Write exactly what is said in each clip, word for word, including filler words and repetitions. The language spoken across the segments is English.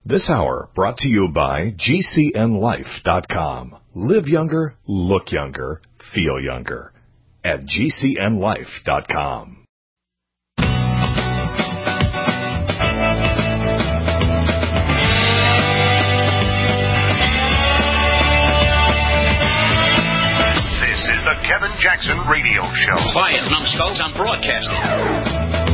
This hour brought to you by G C N life dot com. Live younger, look younger, feel younger. At G C N life dot com. This is the Kevin Jackson Radio Show. Quiet, numbskulls, I'm broadcasting.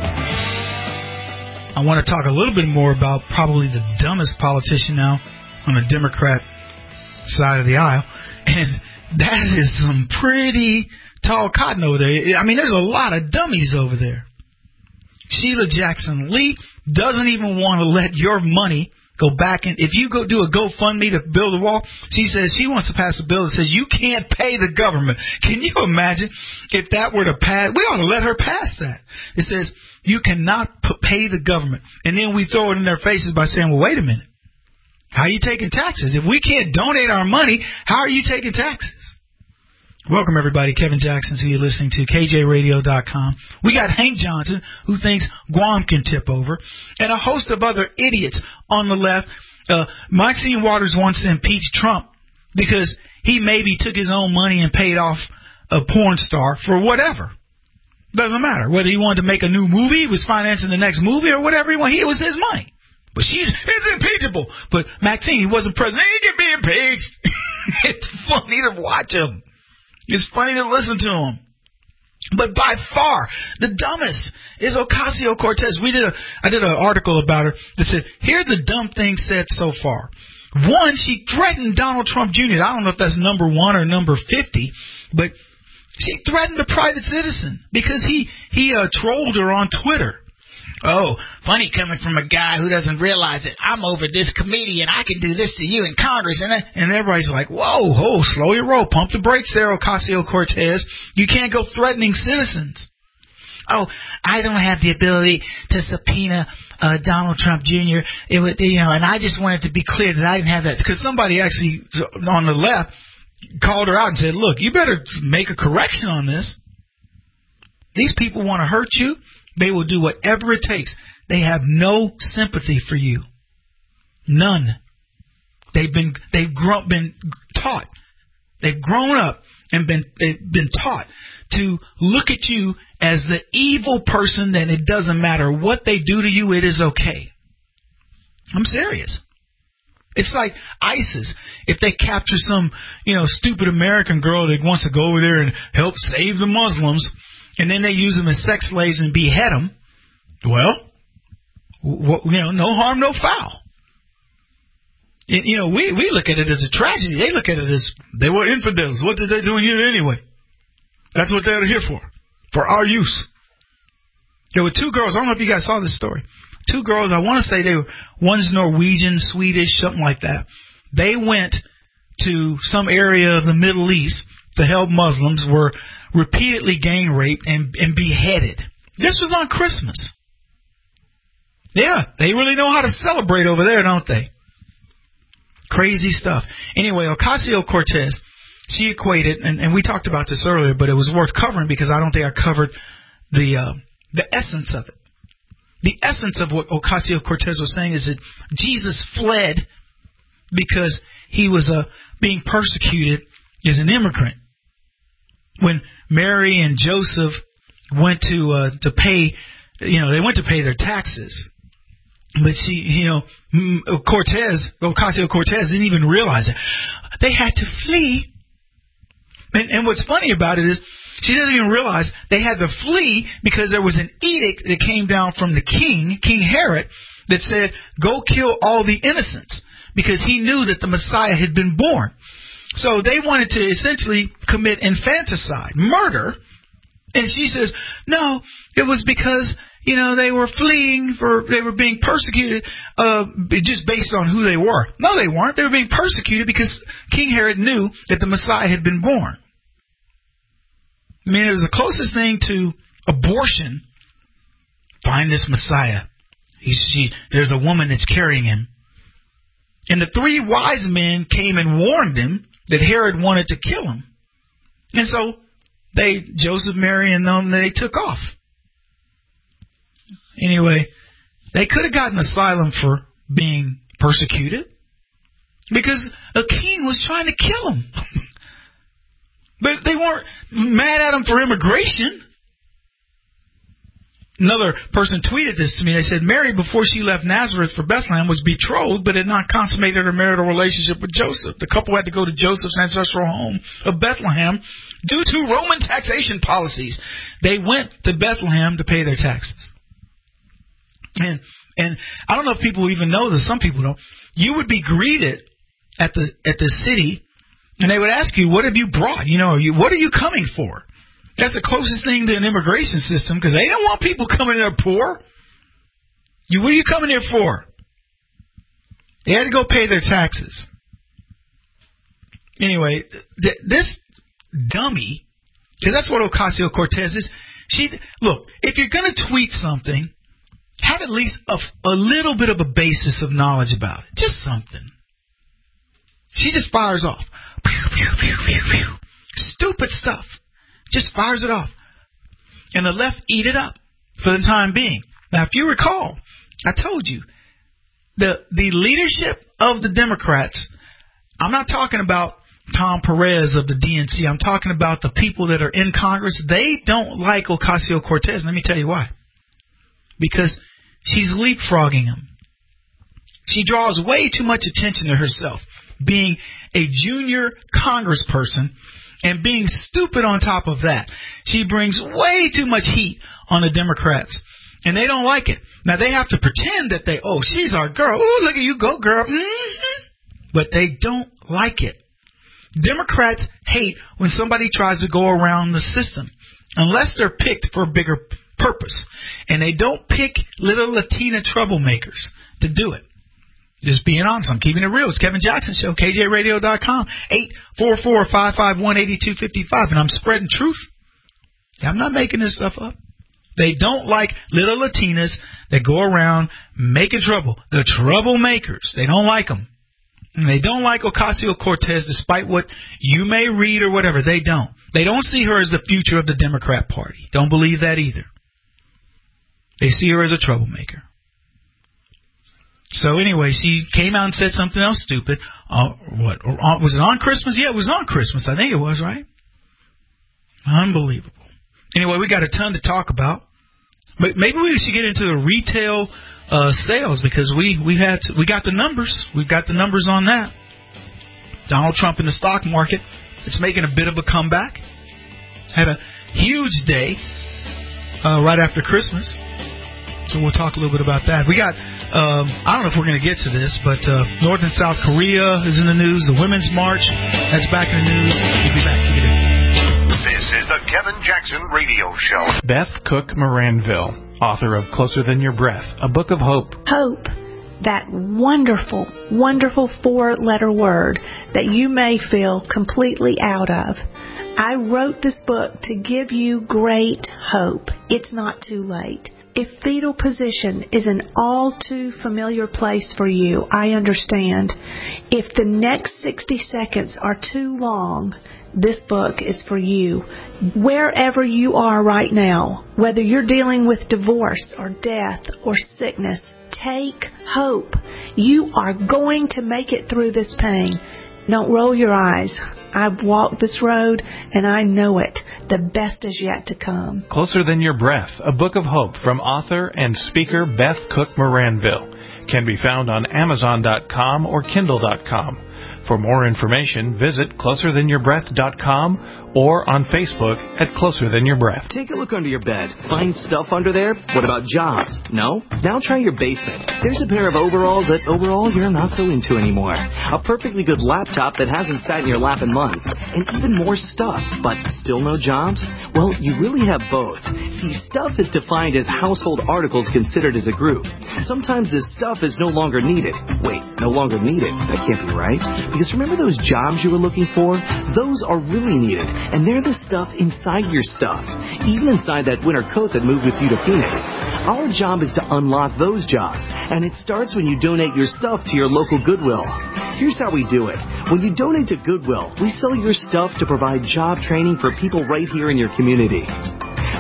I want to talk a little bit more about probably the dumbest politician now on the Democrat side of the aisle. And that is some pretty tall cotton over there. I mean, there's a lot of dummies over there. Sheila Jackson Lee doesn't even want to let your money go back in. If you go do a GoFundMe to build a wall, she says she wants to pass a bill that says you can't pay the government. Can you imagine if that were to pass? We ought to let her pass that. It says you cannot p- pay the government. And then we throw it in their faces by saying, well, wait a minute. How are you taking taxes? If we can't donate our money, how are you taking taxes? Welcome, everybody. Kevin Jackson, who you're listening to, K J radio dot com. We got Hank Johnson, who thinks Guam can tip over, and a host of other idiots on the left. Uh, Maxine Waters wants to impeach Trump because he maybe took his own money and paid off a porn star for whatever. Doesn't matter. Whether he wanted to make a new movie, he was financing the next movie, or whatever he wanted. It was his money. But she's, it's impeachable. But Maxine, he wasn't president. He can be impeached. It's funny to watch him. It's funny to listen to him. But by far, the dumbest is Ocasio-Cortez. We did a, I did an article about her that said, here are the dumb things said so far. One, she threatened Donald Trump Junior I don't know if that's number one or number fifty, but she threatened a private citizen because he, he uh, trolled her on Twitter. Oh, funny coming from a guy who doesn't realize it. I'm over this committee and I can do this to you in Congress. And, and everybody's like, whoa, whoa, slow your roll. Pump the brakes there, Ocasio-Cortez. You can't go threatening citizens. Oh, I don't have the ability to subpoena uh, Donald Trump Junior It would, you know, and I just wanted to be clear that I didn't have that. Because somebody actually on the left called her out and said, look, you better make a correction on this. These people want to hurt you. They will do whatever it takes. They have no sympathy for you. None. They've been they've grown, been taught. They've grown up and been they've been taught to look at you as the evil person that it doesn't matter what they do to you, it is okay. I'm serious. It's like ISIS. If they capture some, you know, stupid American girl that wants to go over there and help save the Muslims, and then they use them as sex slaves and behead them, well, w- you know, no harm, no foul. It, you know, we, we look at it as a tragedy. They look at it as they were infidels. What did they do here anyway? That's what they're here for, for our use. There were two girls. I don't know if you guys saw this story. Two girls, I want to say they were, one's Norwegian, Swedish, something like that. They went to some area of the Middle East to help Muslims, were repeatedly gang raped and, and beheaded. This was on Christmas. Yeah, they really know how to celebrate over there, don't they? Crazy stuff. Anyway, Ocasio-Cortez, she equated, and, and we talked about this earlier, but it was worth covering because I don't think I covered the uh, the essence of it. The essence of what Ocasio-Cortez was saying is that Jesus fled because he was uh, being persecuted as an immigrant. When Mary and Joseph went to uh, to pay, you know, they went to pay their taxes. But she, you know, Cortez, Ocasio-Cortez didn't even realize it. They had to flee. And, and what's funny about it is she doesn't even realize they had to flee because there was an edict that came down from the king, King Herod, that said, go kill all the innocents because he knew that the Messiah had been born. So they wanted to essentially commit infanticide, murder. And she says, no, it was because, you know, they were fleeing for, they were being persecuted, uh, just based on who they were. No, they weren't. They were being persecuted because King Herod knew that the Messiah had been born. I mean, it was the closest thing to abortion. Find this Messiah. He, she, there's a woman that's carrying him. And the three wise men came and warned him that Herod wanted to kill him. And so they, Joseph, Mary, and them, they took off. Anyway, they could have gotten asylum for being persecuted because a king was trying to kill him. But they weren't mad at him for immigration. Another person tweeted this to me. They said, Mary, before she left Nazareth for Bethlehem, was betrothed but had not consummated her marital relationship with Joseph. The couple had to go to Joseph's ancestral home of Bethlehem due to Roman taxation policies. They went to Bethlehem to pay their taxes. And and I don't know if people even know this. Some people don't. You would be greeted at the at the city, and they would ask you, "What have you brought? You know, are you, what are you coming for?" That's the closest thing to an immigration system because they don't want people coming in there poor. You, what are you coming here for? They had to go pay their taxes. Anyway, th- this dummy, because that's what Ocasio-Cortez is. She look, if you're going to tweet something, have at least a, a little bit of a basis of knowledge about it. Just something. She just fires off. Pew, pew, pew, pew, pew. Stupid stuff. Just fires it off. And the left eat it up for the time being. Now, if you recall, I told you, the the leadership of the Democrats, I'm not talking about Tom Perez of the D N C. I'm talking about the people that are in Congress. They don't like Ocasio-Cortez. Let me tell you why. Because she's leapfrogging them. She draws way too much attention to herself, being a junior congressperson and being stupid on top of that. She brings way too much heat on the Democrats, and they don't like it. Now, they have to pretend that they, oh, she's our girl. Oh, look at you go, girl. Mm-hmm. But they don't like it. Democrats hate when somebody tries to go around the system, unless they're picked for a bigger purpose. And they don't pick little Latina troublemakers to do it. Just being honest, I'm keeping it real. It's Kevin Jackson Show, K J radio dot com, eight four four, five five one, eight two five five. And I'm spreading truth. I'm not making this stuff up. They don't like little Latinas that go around making trouble. The troublemakers. They don't like them. And they don't like Ocasio-Cortez, despite what you may read or whatever. They don't. They don't see her as the future of the Democrat Party. Don't believe that either. They see her as a troublemaker. So anyway, she came out and said something else stupid. Uh, what was it on Christmas? Yeah, it was on Christmas. I think it was, right? Unbelievable. Anyway, we got a ton to talk about. But maybe we should get into the retail uh, sales because we we had to, we got the numbers. We've got the numbers on that. Donald Trump in the stock market. It's making a bit of a comeback. Had a huge day uh, right after Christmas. So we'll talk a little bit about that. We got, um, I don't know if we're going to get to this, but uh, North and South Korea is in the news. The Women's March, that's back in the news. We'll be back. Keep it in. This is the Kevin Jackson Radio Show. Beth Cook Moranville, author of Closer Than Your Breath, a book of hope. Hope, that wonderful, wonderful four-letter word that you may feel completely out of. I wrote this book to give you great hope. It's not too late. If fetal position is an all too familiar place for you, I understand. If the next sixty seconds are too long, this book is for you. Wherever you are right now, whether you're dealing with divorce or death or sickness, take hope. You are going to make it through this pain. Don't roll your eyes. I've walked this road, and I know it. The best is yet to come. Closer Than Your Breath, a book of hope from author and speaker Beth Cook Moranville. Can be found on Amazon dot com or Kindle dot com. For more information, visit closer than your breath dot com or on Facebook at Closer Than Your Breath. Take a look under your bed. Find stuff under there? What about jobs? No? Now try your basement. There's a pair of overalls that overall you're not so into anymore. A perfectly good laptop that hasn't sat in your lap in months. And even more stuff, but still no jobs? Well, you really have both. See, stuff is defined as household articles considered as a group. Sometimes this stuff is no longer needed. Wait, no longer needed? That can't be right. Because remember those jobs you were looking for? Those are really needed. And they're the stuff inside your stuff. Even inside that winter coat that moved with you to Phoenix. Our job is to unlock those jobs. And it starts when you donate your stuff to your local Goodwill. Here's how we do it. When you donate to Goodwill, we sell your stuff to provide job training for people right here in your community.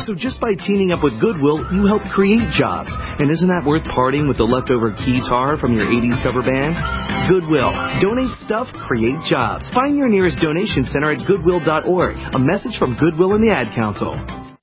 So just by teaming up with Goodwill, you help create jobs. And isn't that worth parting with the leftover guitar from your eighties cover band? Goodwill. Donate stuff, create jobs. Find your nearest donation center at goodwill dot org. A message from Goodwill and the Ad Council.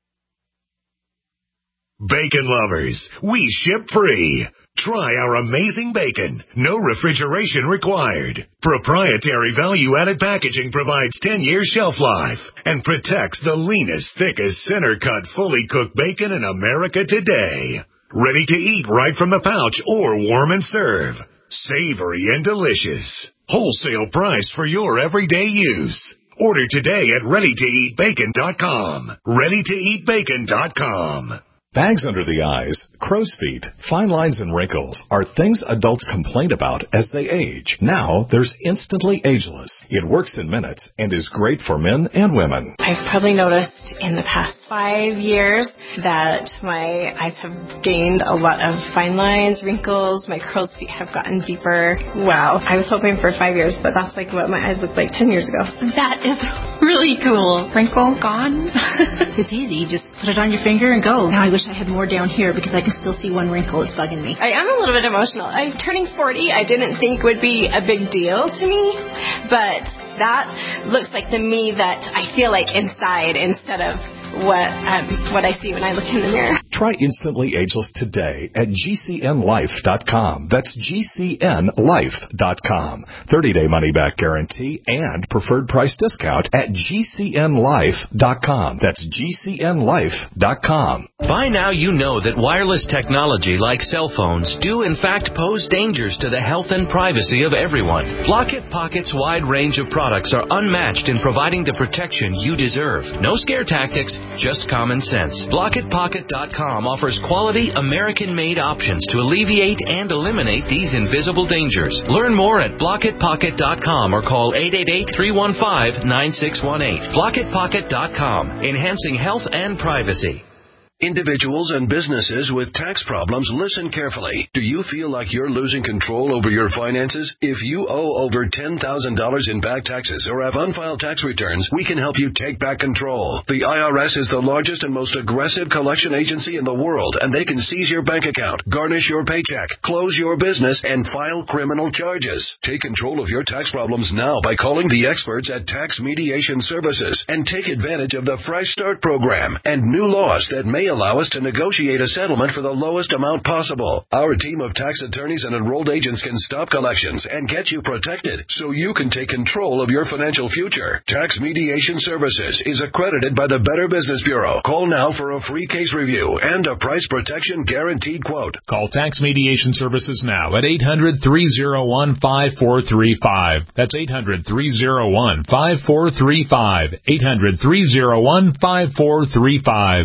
Bacon lovers, we ship free. Try our amazing bacon. No refrigeration required. Proprietary value-added packaging provides ten years shelf life and protects the leanest, thickest, center-cut, fully cooked bacon in America today. Ready to eat right from the pouch or warm and serve. Savory and delicious. Wholesale price for your everyday use. Order today at ready to eat bacon dot com. ready to eat bacon dot com. Bags under the eyes, crow's feet, fine lines and wrinkles are things adults complain about as they age. Now, there's Instantly Ageless. It works in minutes and is great for men and women. I've probably noticed in the past five years that my eyes have gained a lot of fine lines, wrinkles, my crow's feet have gotten deeper. Wow. I was hoping for five years, but that's like what my eyes looked like ten years ago. That is really cool. Wrinkle gone. It's easy. You just put it on your finger and go. Now I wish I had more down here because I can still see one wrinkle. It's bugging me. I am a little bit emotional. I'm turning forty. I didn't think would be a big deal to me, but that looks like the me that I feel like inside instead of what um, what I see when I look in the mirror. Try Instantly Ageless today at G C N life dot com. That's G C N life dot com. thirty-day money-back guarantee and preferred price discount at G C N life dot com. That's G C N life dot com. By now you know that wireless technology like cell phones do in fact pose dangers to the health and privacy of everyone. Blockit Pocket's wide range of products are unmatched in providing the protection you deserve. No scare tactics, just common sense. Blockit Pocket dot com offers quality American-made options to alleviate and eliminate these invisible dangers. Learn more at Blockit Pocket dot com or call eight eight eight, three one five, nine six one eight. Blockit Pocket dot com, enhancing health and privacy. Individuals and businesses with tax problems, listen carefully. Do you feel like you're losing control over your finances? If you owe over ten thousand dollars in back taxes or have unfiled tax returns, we can help you take back control. The I R S is the largest and most aggressive collection agency in the world, and they can seize your bank account, garnish your paycheck, close your business, and file criminal charges. Take control of your tax problems now by calling the experts at Tax Mediation Services and take advantage of the Fresh Start program and new laws that may allow us to negotiate a settlement for the lowest amount possible. Our team of tax attorneys and enrolled agents can stop collections and get you protected so you can take control of your financial future. Tax Mediation Services is accredited by the Better Business Bureau. Call now for a free case review and a price protection guaranteed quote. Call Tax Mediation Services now at eight hundred, three oh one, five four three five. That's eight hundred, three oh one, five four three five. eight hundred, three oh one, five four three five.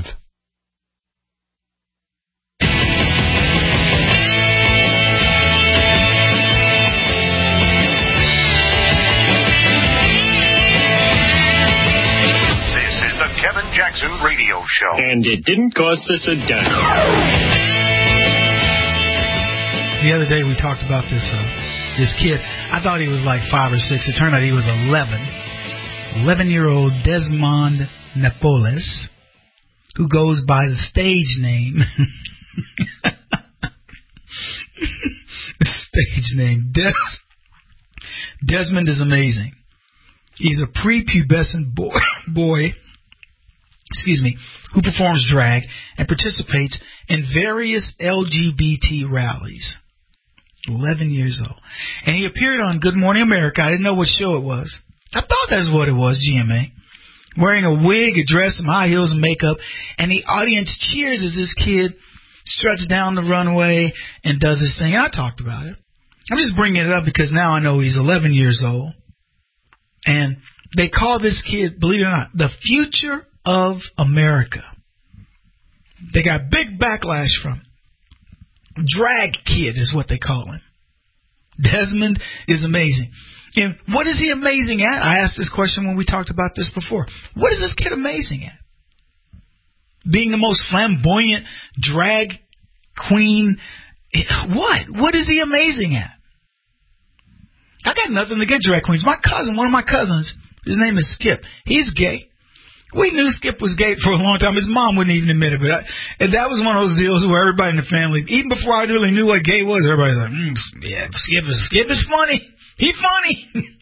Kevin Jackson Radio Show. And it didn't cost us a dime. The other day we talked about this uh, this kid. I thought he was like five or six. It turned out he was eleven. eleven-year-old Desmond Napoles, who goes by the stage name. the stage name. Des- Desmond is amazing. He's a prepubescent boy, boy excuse me, who performs drag and participates in various L G B T rallies. eleven years old. And he appeared on Good Morning America. I didn't know what show it was. I thought that's what it was, G M A. Wearing a wig, a dress, some high heels and makeup. And the audience cheers as this kid struts down the runway and does his thing. I talked about it. I'm just bringing it up because now I know he's eleven years old. And they call this kid, believe it or not, the future of America. They got big backlash from him. Drag kid is what they call him. Desmond is amazing. And what is he amazing at? I asked this question when we talked about this before. What is this kid amazing at? Being the most flamboyant drag queen. What? What is he amazing at? I got nothing against drag queens. My cousin, one of my cousins, his name is Skip. He's gay. We knew Skip was gay for a long time. His mom wouldn't even admit it. But I, and that was one of those deals where everybody in the family, even before I really knew what gay was, everybody was like, mm, yeah, Skip is, Skip is funny. He's funny.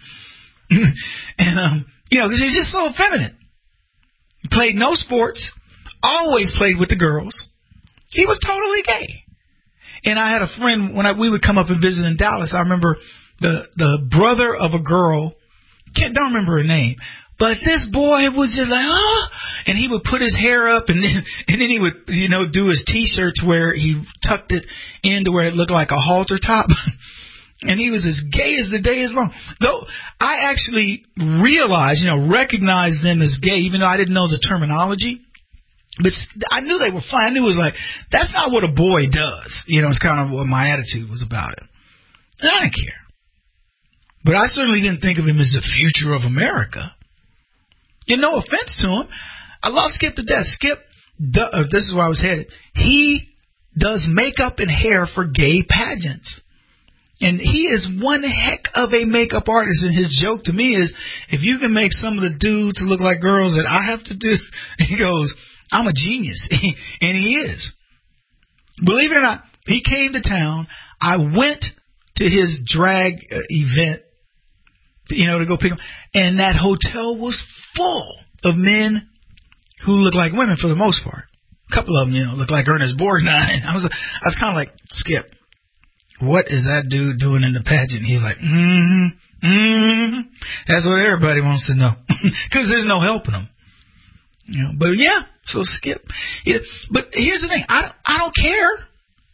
and, um, you know, because he was just so effeminate. He played no sports, always played with the girls. He was totally gay. And I had a friend, when I, we would come up and visit in Dallas, I remember the, the brother of a girl, can't, don't remember her name, but this boy was just like, oh, and he would put his hair up, and then and then he would, you know, do his T-shirts where he tucked it into where it looked like a halter top, and he was as gay as the day is long. Though I actually realized, you know, recognized them as gay, even though I didn't know the terminology. But I knew they were fine. I knew it was like, that's not what a boy does. You know, it's kind of what my attitude was about it. And I didn't care. But I certainly didn't think of him as the future of America. And no offense to him. I love Skip to death. Skip, uh, this is where I was headed. He does makeup and hair for gay pageants. And he is one heck of a makeup artist. And his joke to me is, if you can make some of the dudes look like girls that I have to do, he goes, I'm a genius. And he is. Believe it or not, he came to town. I went to his drag uh, event, you know, to go pick him. And that hotel was full of men who look like women for the most part. A couple of them, you know, look like Ernest Borgnine. I was, I was kind of like, Skip, what is that dude doing in the pageant? He's like, mm-hmm, mm-hmm. That's what everybody wants to know. Because there's no helping them. You know, but yeah, so Skip. Yeah, but here's the thing. I, I don't care.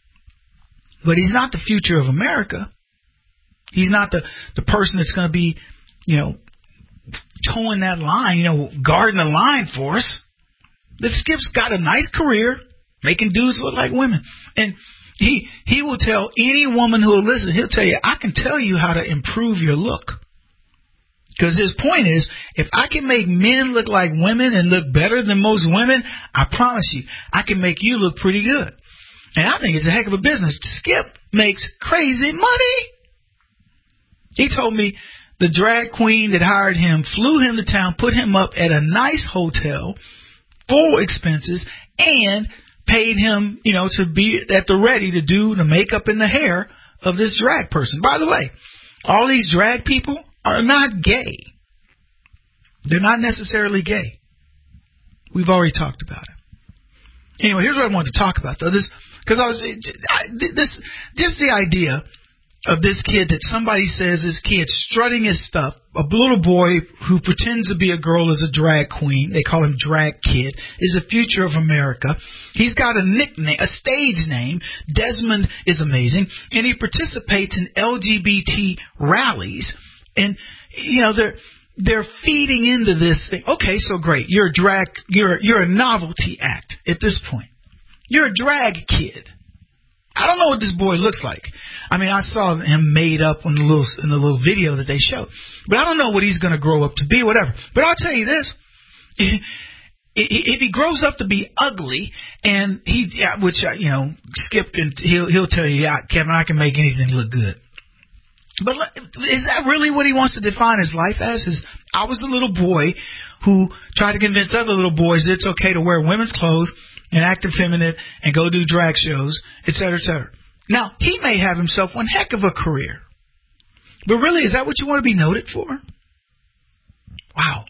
But he's not the future of America. He's not the, the person that's going to be, you know, towing that line, you know, guarding the line for us. That Skip's got a nice career, making dudes look like women. And he he will tell any woman who will listen, he'll tell you, I can tell you how to improve your look. Because his point is, if I can make men look like women and look better than most women, I promise you, I can make you look pretty good. And I think it's a heck of a business. Skip makes crazy money. He told me the drag queen that hired him flew him to town, put him up at a nice hotel, full expenses, and paid him, you know, to be at the ready to do the makeup and the hair of this drag person. By the way, all these drag people are not gay. They're not necessarily gay. We've already talked about it. Anyway, here's what I wanted to talk about, though. This, because I was, I, this, just the idea of this kid that somebody says this kid strutting his stuff, a little boy who pretends to be a girl is a drag queen, they call him Drag Kid, is the future of America. He's got a nickname, a stage name. Desmond is amazing, and he participates in L G B T rallies. And, you know, they're they're feeding into this thing. Okay, so great. You're a drag, you're you're a novelty act at this point. You're a drag kid. I don't know what this boy looks like. I mean, I saw him made up in the little in the little video that they showed, but I don't know what he's going to grow up to be, whatever. But I'll tell you this: if he grows up to be ugly, and he, which you know, Skip can, he'll he'll tell you, yeah, Kevin, I can make anything look good. But is that really what he wants to define his life as? Is I was a little boy who tried to convince other little boys it's okay to wear women's clothes and act effeminate and go do drag shows, et cetera, et cetera. Now, he may have himself one heck of a career. But really, is that what you want to be noted for? Wow.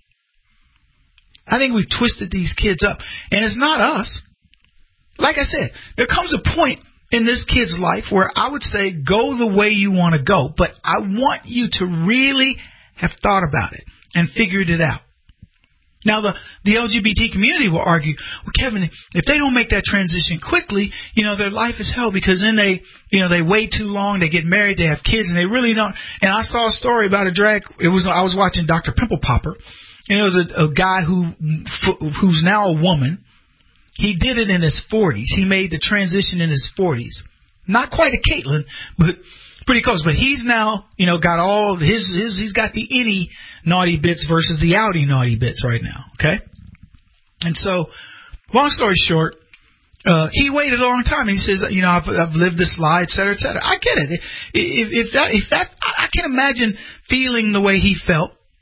I think we've twisted these kids up. And it's not us. Like I said, there comes a point in this kid's life where I would say go the way you want to go. But I want you to really have thought about it and figured it out. Now, the, the L G B T community will argue, well, Kevin, if they don't make that transition quickly, you know, their life is hell because then they, you know, they wait too long, they get married, they have kids, and they really don't. And I saw a story about a drag. It was I was watching Doctor Pimple Popper, and it was a, a guy who who's now a woman. He did it in his forties. He made the transition in his forties. Not quite a Caitlyn, but pretty close. But he's now, you know, got all his, his he's got the innie naughty bits versus the outie naughty bits right now. Okay? And so, long story short, uh, he waited a long time. He says, you know, I've, I've lived this lie, et cetera, et cetera. I get it. If, if that, if that, I can imagine feeling the way he felt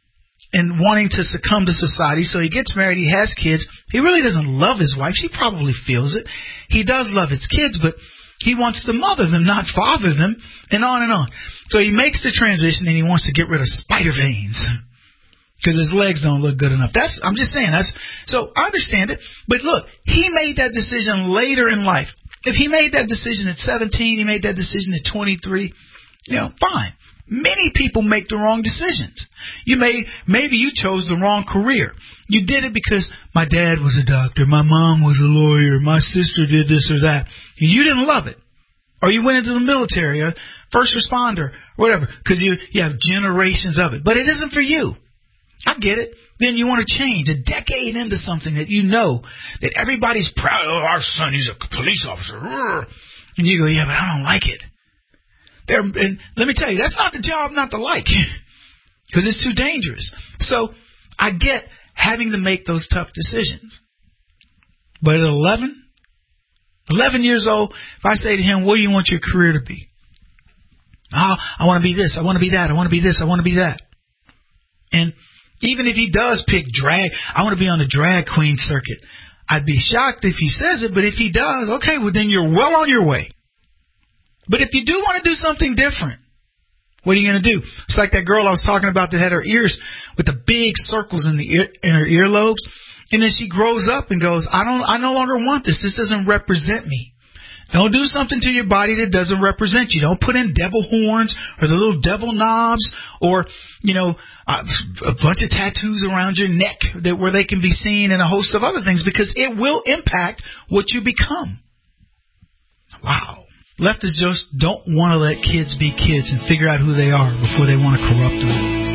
and wanting to succumb to society. So he gets married, he has kids. He really doesn't love his wife. She probably feels it. He does love his kids, but he wants to mother them, not father them, and on and on. So he makes the transition, and he wants to get rid of spider veins because his legs don't look good enough. That's I'm just saying. That's so I understand it. But look, he made that decision later in life. If he made that decision at seventeen, he made that decision at twenty-three, you know, fine. Many people make the wrong decisions. You may, maybe you chose the wrong career. You did it because my dad was a doctor, my mom was a lawyer, my sister did this or that. You didn't love it. Or you went into the military, a first responder, whatever, because you, you have generations of it. But it isn't for you. I get it. Then you want to change a decade into something that you know that everybody's proud of. Oh, our son, he's a police officer. And you go, yeah, but I don't like it. There, and let me tell you, that's not the job not to like, because it's too dangerous. So I get having to make those tough decisions. But at eleven, eleven years old, if I say to him, what do you want your career to be? Oh, I want to be this, I want to be that, I want to be this, I want to be that. And even if he does pick drag, I want to be on the drag queen circuit. I'd be shocked if he says it, but if he does, okay, well then you're well on your way. But if you do want to do something different, what are you going to do? It's like that girl I was talking about that had her ears with the big circles in the ear, in her earlobes. And then she grows up and goes, I don't, I no longer want this. This doesn't represent me. Don't do something to your body that doesn't represent you. Don't put in devil horns or the little devil knobs or, you know, a, a bunch of tattoos around your neck that where they can be seen and a host of other things, because it will impact what you become. Wow. Leftists just don't want to let kids be kids and figure out who they are before they want to corrupt them.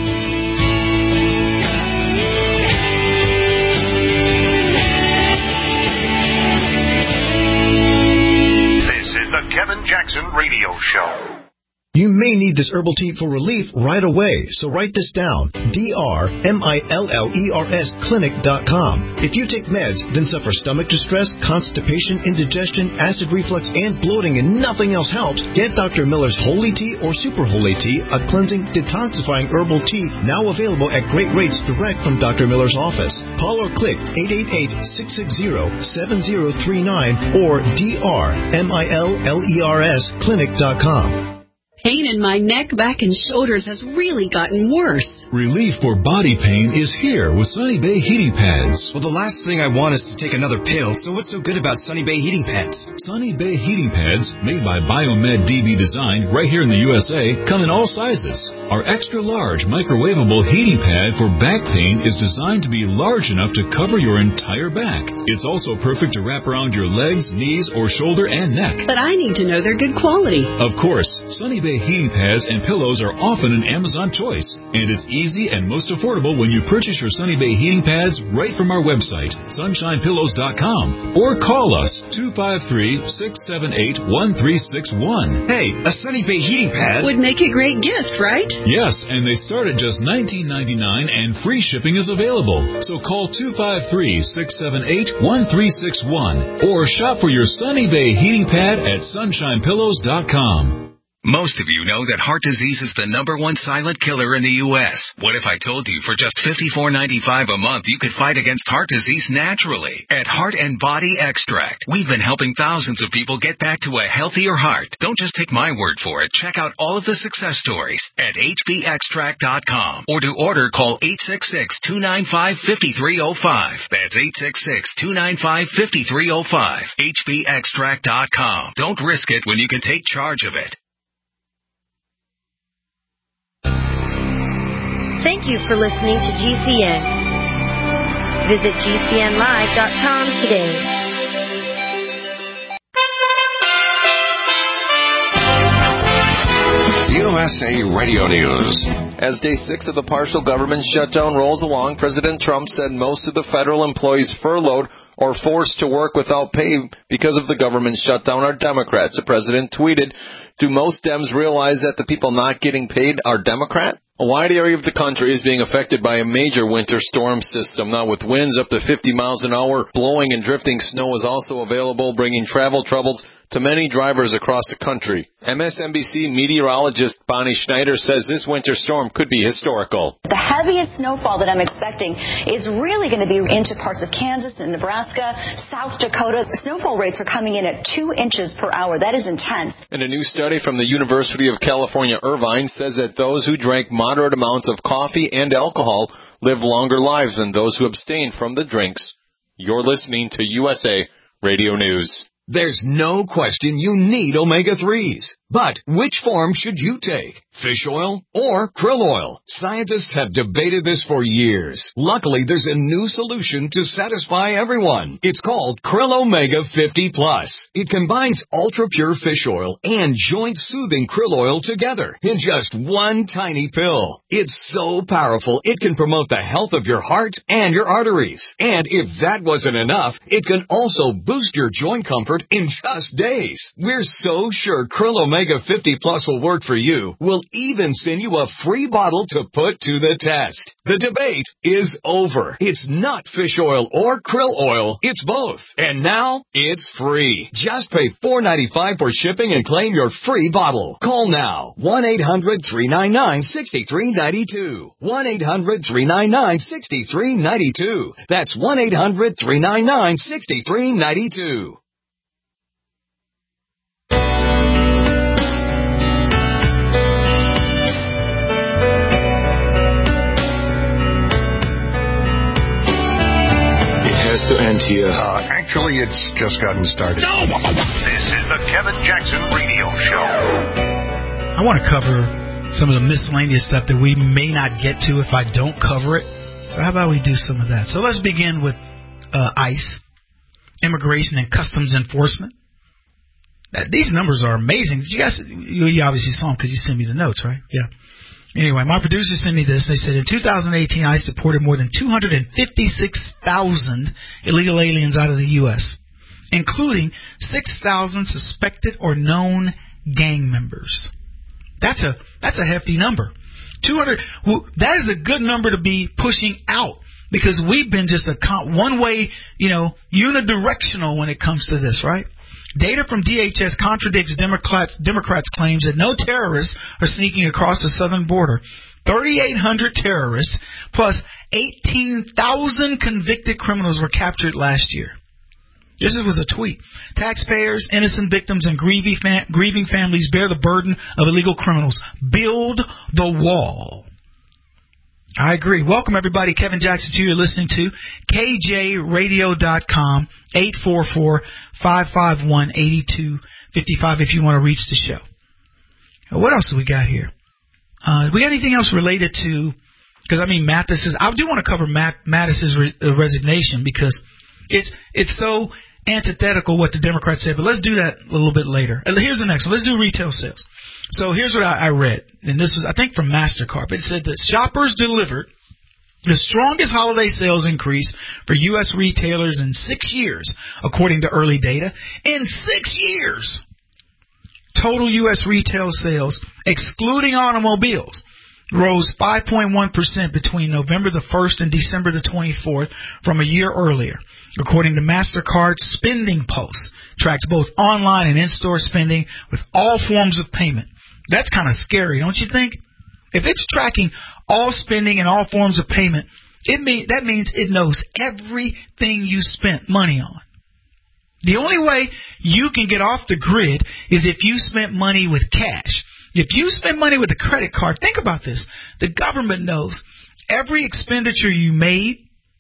This is the Kevin Jackson Radio Show. You may need this herbal tea for relief right away, so write this down. D R M I L L E R S clinic dot com. If you take meds, then suffer stomach distress, constipation, indigestion, acid reflux, and bloating, and nothing else helps, get Doctor Miller's Holy Tea or Super Holy Tea, a cleansing, detoxifying herbal tea, now available at great rates direct from Doctor Miller's office. Call or click eight eight eight, six six zero, seven zero three nine or D R M I L L E R S clinic dot com. Pain in my neck, back, and shoulders has really gotten worse. Relief for body pain is here with Sunny Bay Heating Pads. Well, the last thing I want is to take another pill, so what's so good about Sunny Bay Heating Pads? Sunny Bay Heating Pads, made by Biomed D B Design right here in the U S A, come in all sizes. Our extra-large microwavable heating pad for back pain is designed to be large enough to cover your entire back. It's also perfect to wrap around your legs, knees, or shoulder and neck. But I need to know they're good quality. Of course, Sunny Bay heating pads and pillows are often an Amazon choice, and it's easy and most affordable when you purchase your Sunny Bay heating pads right from our website, sunshine pillows dot com, or call us two five three, six seven eight, one three six one. Hey, a Sunny Bay heating pad would make a great gift, right? Yes, and they start at just nineteen ninety-nine and free shipping is available. So call two five three, six seven eight, one three six one or shop for your Sunny Bay heating pad at sunshine pillows dot com. Most of you know that heart disease is the number one silent killer in the U S What if I told you for just fifty-four ninety-five a month you could fight against heart disease naturally? At Heart and Body Extract, we've been helping thousands of people get back to a healthier heart. Don't just take my word for it. Check out all of the success stories at H B extract dot com, or to order, call eight six six, two nine five, five three zero five. That's eight six six, two nine five, five three zero five. H B extract dot com. Don't risk it when you can take charge of it. Thank you for listening to G C N. Visit G C N live dot com today. U S A Radio News. As day six of the partial government shutdown rolls along, President Trump said most of the federal employees furloughed or forced to work without pay because of the government shutdown are Democrats. The president tweeted, "Do most Dems realize that the people not getting paid are Democrat?" A wide area of the country is being affected by a major winter storm system. Now, with winds up to fifty miles an hour, blowing and drifting snow is also available, bringing travel troubles to many drivers across the country. M S N B C meteorologist Bonnie Schneider says this winter storm could be historical. The heaviest snowfall that I'm expecting is really going to be into parts of Kansas and Nebraska, South Dakota. Snowfall rates are coming in at two inches per hour. That is intense. And a new study from the University of California, Irvine, says that those who drank moderate amounts of coffee and alcohol live longer lives than those who abstain from the drinks. You're listening to U S A Radio News. There's no question you need omega threes. But which form should you take? Fish oil or krill oil? Scientists have debated this for years. Luckily, there's a new solution to satisfy everyone. It's called Krill Omega fifty plus. It combines ultra-pure fish oil and joint-soothing krill oil together in just one tiny pill. It's so powerful, it can promote the health of your heart and your arteries. And if that wasn't enough, it can also boost your joint comfort in just days. We're so sure Krill Omega fifty plus will work for you. We'll even send you a free bottle to put to the test. The debate is over. It's not fish oil or krill oil. It's both. And now it's free. Just pay four dollars and ninety-five cents for shipping and claim your free bottle. Call now. one eight hundred three nine nine six three nine two. one eight hundred three nine nine six three nine two. That's one eight hundred three nine nine six three nine two. Has to end here. Uh, actually, it's just gotten started. No! This is the Kevin Jackson Radio Show. I want to cover some of the miscellaneous stuff that we may not get to if I don't cover it. So how about we do some of that? So let's begin with uh, ICE, Immigration and Customs Enforcement. Now, these numbers are amazing. You guys, you, you obviously saw them because you sent me the notes, right? Yeah. Anyway, my producers sent me this. They said in two thousand eighteen, ICE deported more than two hundred fifty-six thousand illegal aliens out of the U S, including six thousand suspected or known gang members. That's a that's a hefty number. two hundred. Well, that is a good number to be pushing out because we've been just a one way, you know, unidirectional when it comes to this, right? Data from D H S contradicts Democrats, Democrats' claims that no terrorists are sneaking across the southern border. thirty-eight hundred terrorists plus eighteen thousand convicted criminals were captured last year. This was a tweet. Taxpayers, innocent victims, and grieving, fam- grieving families bear the burden of illegal criminals. Build the wall. I agree. Welcome, everybody. Kevin Jackson, you're listening to K J radio dot com, eight four four, five five one, eight two five five if you want to reach the show. What else do we got here? Uh, we got anything else related to, because, I mean, Mathis's, I do want to cover Matt, Mathis's re, uh, resignation because it's it's so antithetical what the Democrats said, but let's do that a little bit later. Here's the next one. Let's do retail sales. So here's what I, I read, and this was, I think, from MasterCard. It said that shoppers delivered the strongest holiday sales increase for U S retailers in six years, according to early data. In six years, total U S retail sales, excluding automobiles, rose five point one percent between November the first and December the twenty-fourth from a year earlier. According to MasterCard, Spending Pulse tracks both online and in-store spending with all forms of payment. That's kind of scary, don't you think? If it's tracking all spending and all forms of payment, it mean, that means it knows everything you spent money on. The only way you can get off the grid is if you spent money with cash. If you spend money with a credit card, think about this. The government knows every expenditure you made.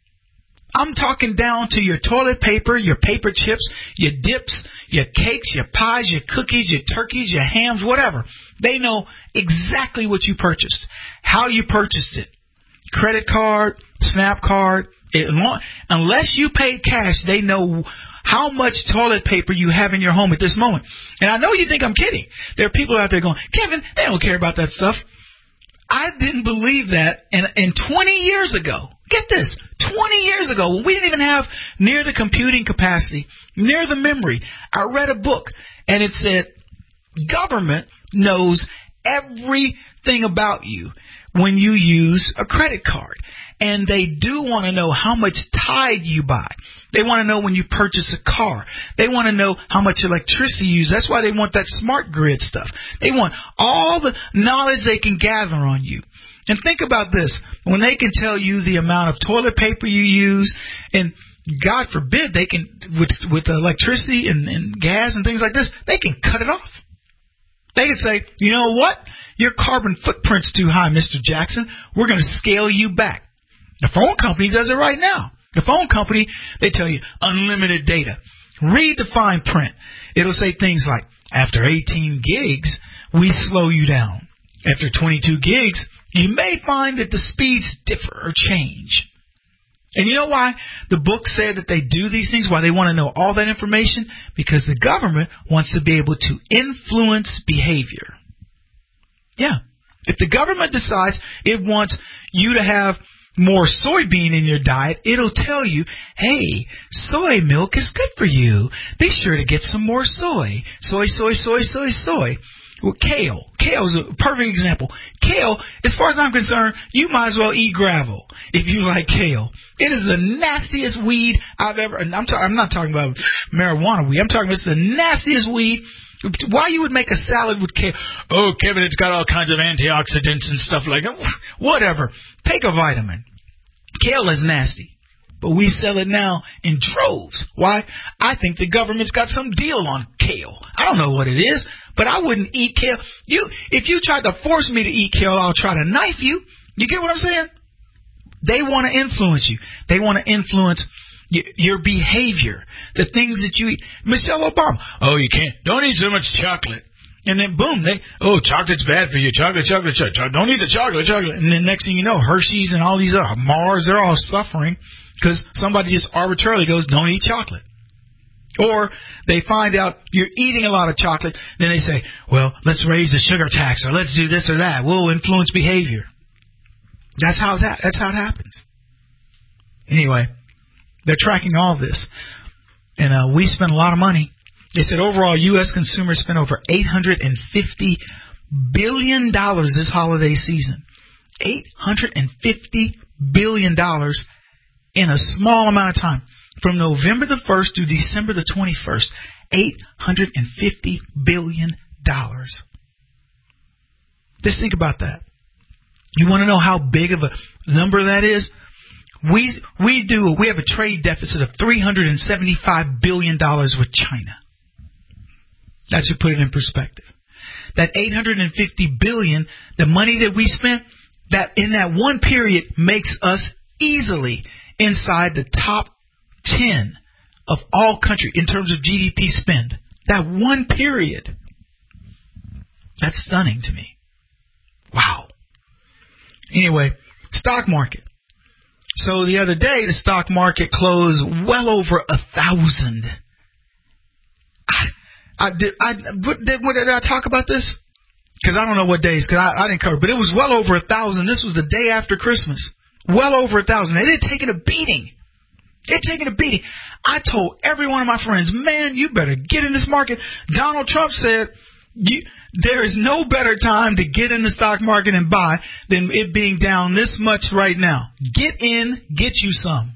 I'm talking down to your toilet paper, your paper chips, your dips, your cakes, your pies, your cookies, your turkeys, your hams, whatever. They know exactly what you purchased, how you purchased it. Credit card, Snap card. It, unless you paid cash, they know how much toilet paper you have in your home at this moment. And I know you think I'm kidding. There are people out there going, Kevin, they don't care about that stuff. I didn't believe that. And, and twenty years ago, get this, twenty years ago, when we didn't even have near the computing capacity, near the memory, I read a book, and it said, government knows everything about you when you use a credit card. And they do want to know how much Tide you buy. They want to know when you purchase a car. They want to know how much electricity you use. That's why they want that smart grid stuff. They want all the knowledge they can gather on you. And think about this. When they can tell you the amount of toilet paper you use, and God forbid they can, with with electricity and, and gas and things like this, they can cut it off. They can say, you know what? Your carbon footprint's too high, Mister Jackson. We're going to scale you back. The phone company does it right now. The phone company, they tell you unlimited data. Read the fine print. It'll say things like, after eighteen gigs, we slow you down. After twenty-two gigs, you may find that the speeds differ or change. And you know why the book said that they do these things, why they want to know all that information? Because the government wants to be able to influence behavior. Yeah. If the government decides it wants you to have more soybean in your diet, it'll tell you, hey, soy milk is good for you. Be sure to get some more soy. Soy, soy, soy, soy, soy. Well, kale. Kale is a perfect example. Kale, as far as I'm concerned, you might as well eat gravel if you like kale. It is the nastiest weed I've ever, and I'm, ta- I'm not talking about marijuana weed. I'm talking about it's the nastiest weed. Why you would make a salad with kale? Oh, Kevin, it's got all kinds of antioxidants and stuff like that. Whatever. Take a vitamin. Kale is nasty. But we sell it now in droves. Why? I think the government's got some deal on kale. I don't know what it is, but I wouldn't eat kale. You, if you tried to force me to eat kale, I'll try to knife you. You get what I'm saying? They want to influence you. They want to influence y- your behavior, the things that you eat. Michelle Obama, oh, you can't, don't eat so much chocolate. And then, boom, they, oh, chocolate's bad for you. Chocolate, chocolate, chocolate. Don't eat the chocolate, chocolate. And then next thing you know, Hershey's and all these other Mars, they're all suffering because somebody just arbitrarily goes, don't eat chocolate. Or they find out you're eating a lot of chocolate. Then they say, well, let's raise the sugar tax or let's do this or that. We'll influence behavior. That's how it's, that's how it happens. Anyway, they're tracking all this. And uh, we spend a lot of money. They said overall U S consumers spent over eight hundred fifty billion dollars this holiday season. eight hundred fifty billion dollars in a small amount of time. From November the first to December the twenty-first. eight hundred fifty billion dollars. Just think about that. You want to know how big of a number that is? We we do we have a trade deficit of three hundred seventy-five billion dollars with China. That should put it in perspective. That eight hundred fifty billion dollars, the money that we spent, that in that one period makes us easily inside the top ten of all countries in terms of G D P spend. That one period. That's stunning to me. Wow. Anyway, stock market. So the other day, the stock market closed well over a thousand. I, I did. I did. What, did I talk about this? Because I don't know what days. Because I, I didn't cover. But it was well over a thousand. This was the day after Christmas. Well over a thousand. They had taken a beating. They had taken a beating. I told every one of my friends, man, you better get in this market. Donald Trump said, you, there is no better time to get in the stock market and buy than it being down this much right now. Get in, get you some.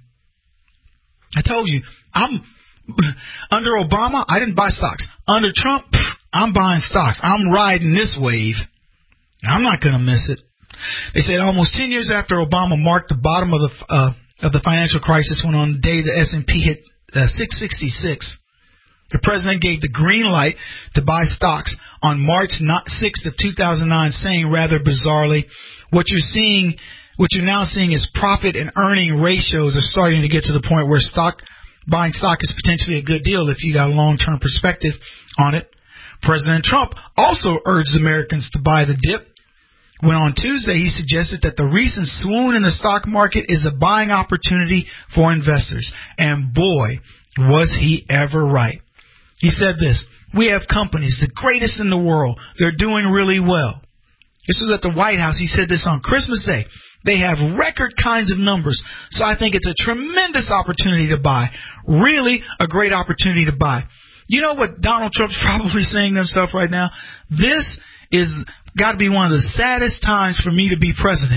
I told you, I'm under Obama, I didn't buy stocks. Under Trump, I'm buying stocks. I'm riding this wave. I'm not going to miss it. They said almost ten years after Obama marked the bottom of the uh, of the financial crisis, when on the day the S and P hit uh, six sixty-six, the president gave the green light to buy stocks on March sixth of two thousand nine, saying rather bizarrely, what you're seeing, what you're now seeing is profit and earning ratios are starting to get to the point where stock buying stock is potentially a good deal if you got a long-term perspective on it. President Trump also urged Americans to buy the dip, when on Tuesday he suggested that the recent swoon in the stock market is a buying opportunity for investors. And boy, was he ever right. He said this, we have companies, the greatest in the world. They're doing really well. This was at the White House. He said this on Christmas Day. They have record kinds of numbers. So I think it's a tremendous opportunity to buy. Really a great opportunity to buy. You know what Donald Trump's probably saying to himself right now? This is got to be one of the saddest times for me to be president,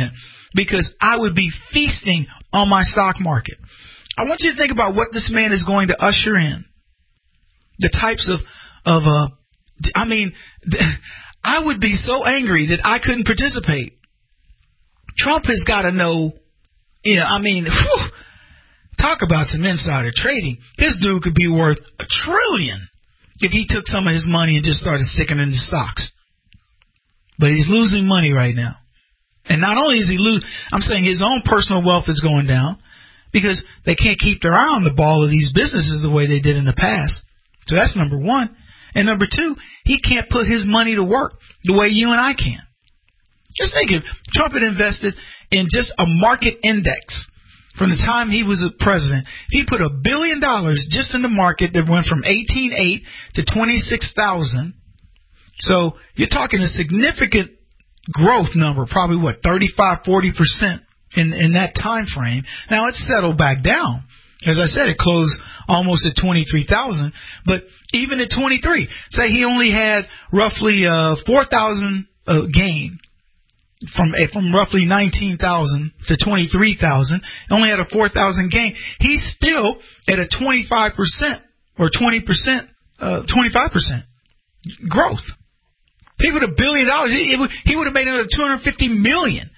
because I would be feasting on my stock market. I want you to think about what this man is going to usher in. The types of, of uh, I mean, I would be so angry that I couldn't participate. Trump has got to know, you know, I mean, whew, talk about some insider trading. This dude could be worth a trillion if he took some of his money and just started sticking it into stocks. But he's losing money right now. And not only is he losing, I'm saying his own personal wealth is going down because they can't keep their eye on the ball of these businesses the way they did in the past. So that's number one. And number two, he can't put his money to work the way you and I can. Just think if Trump had invested in just a market index from the time he was a president. He put a billion dollars just in the market that went from eighteen eight to twenty-six thousand. So you're talking a significant growth number, probably what, thirty-five, forty percent in, in that time frame. Now it's settled back down. As I said, it closed almost at twenty-three thousand. But even at twenty-three, say he only had roughly uh, four thousand uh, gain from uh, from roughly nineteen thousand to twenty-three thousand. Only had a four thousand gain. He's still at a twenty-five percent or twenty percent, uh, twenty-five percent growth. He put a billion dollars. He, he would have made another two hundred fifty million.